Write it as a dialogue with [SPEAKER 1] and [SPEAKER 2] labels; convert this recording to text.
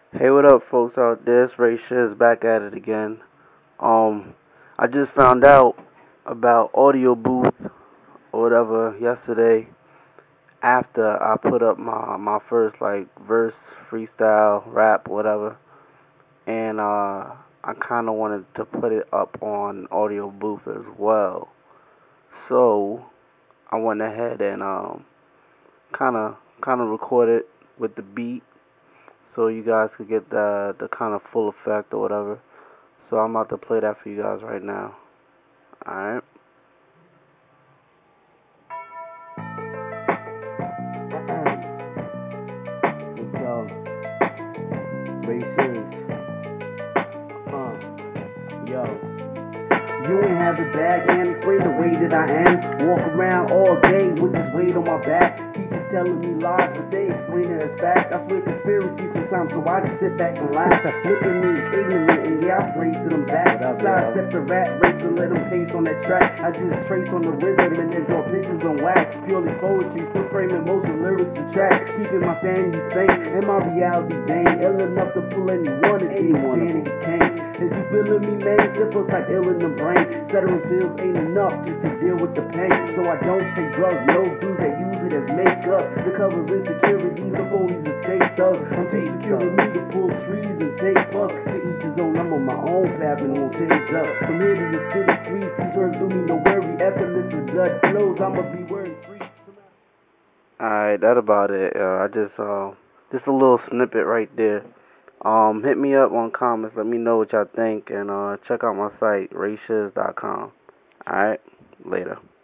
[SPEAKER 1] Hey, what up, folks out there? It's Ray Shiz back at it again. I just found out about Audio Booth or whatever yesterday after I put up my first like verse, freestyle, rap, whatever, and I kind of wanted to put it up on Audio Booth as well. So I went ahead and kind of recorded with the beat so you guys could get the kind of full effect or whatever. So I'm about to play that for you guys right now. Alright. So, races. Yo. You ain't have the bag and explain the way that I am. Walk around all day with this weight on my back. Teachers telling me lies, but they explain it as fact. I swear conspiracy sometimes, so I just sit back and laugh. Look at me, ignorant, and yeah, I pray to them back. Side step the rat race and let them pace on that track. I just trace on the rhythm and then draw pictures on wax. Purely poetry, still framing most of lyrics to track. Keeping my sanity sane and my reality vain. Ill enough to pull anyone if anyone came. Is you feeling me, man? It feels like ill in the brain. Settling pills ain't enough just to deal with the pain. So I don't take drugs, no dudes that use it as makeup. To cover insecurities, the phonies and fake thugs. I'm taking securing me to pull trees and take fucks. To each his own, I'm on my own path and won't change up. From here to the city streets, these words do me no worry. After Mr. Judd flows, I'ma be worry free. Alright, that about it. I just a little snippet right there. Hit me up on comments. Let me know what y'all think, and check out my site, rayshiz.com. Alright, later.